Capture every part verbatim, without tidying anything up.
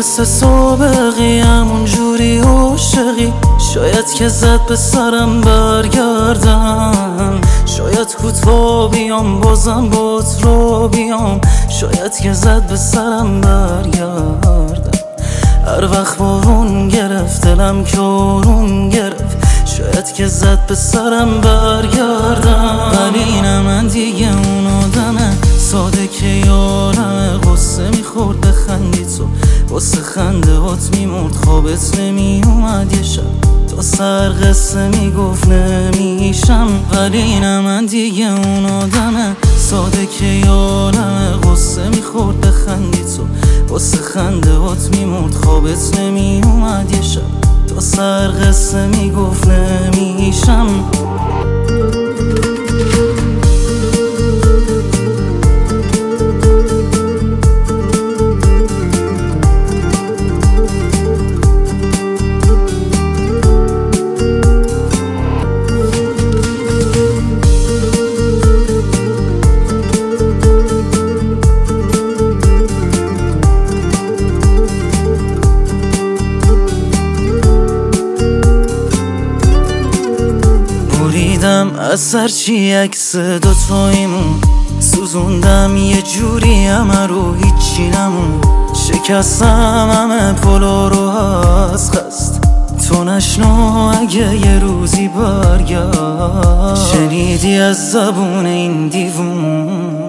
مثل سابقی همون جوری عاشقی، شاید که زد به سرم برگردم، شاید کوتاه بیام بازم بات رو بیام، شاید که زد به سرم برگردم. هر وقت بارون گرفت دلم که آروم گرفت، شاید که زد به سرم برگردم. ولی نه من دیگه اون آدمه ساده که یارمه، غصه میخورد بخندی تو واسه خنده هات میمرد، خوابت نمی اومد یه شب تا سر قصه میگفت نمیشم. ولی نه من دیگه اون آدمه ساده که یارمه، غصه میخورد بخندی تو واسه خنده هات میمرد، خوابت نمی اومد یه شب تا سر قصه میگفت نمیشم. از هرچی عکس دوتاییمون سوزوندم یه جوری همه رو هیچی نمون، شکستم همه پلا رو از خست تو نشنو اگه یه روزی برگرد. شنیدی از زبون این دیوونه،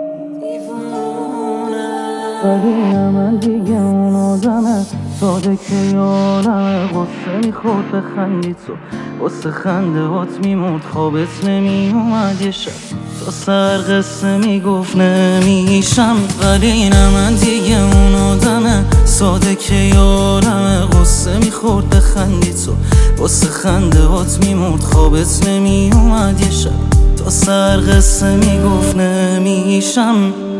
ولی نه من دیگه اون آدمه ساده که یارمه، غصه میخورد بخندی تو واسه خنده هات میمرد، خوابت نمی اومد یه شب تا سر قصه میگفت نمیشم. ولی نه من دیگه اون آدمه ساده که یارمه، غصه میخورد بخندی تو واسه خنده هات میمرد، خوابت نمی اومد یه شب تا سر قصه میگفت نمیشم.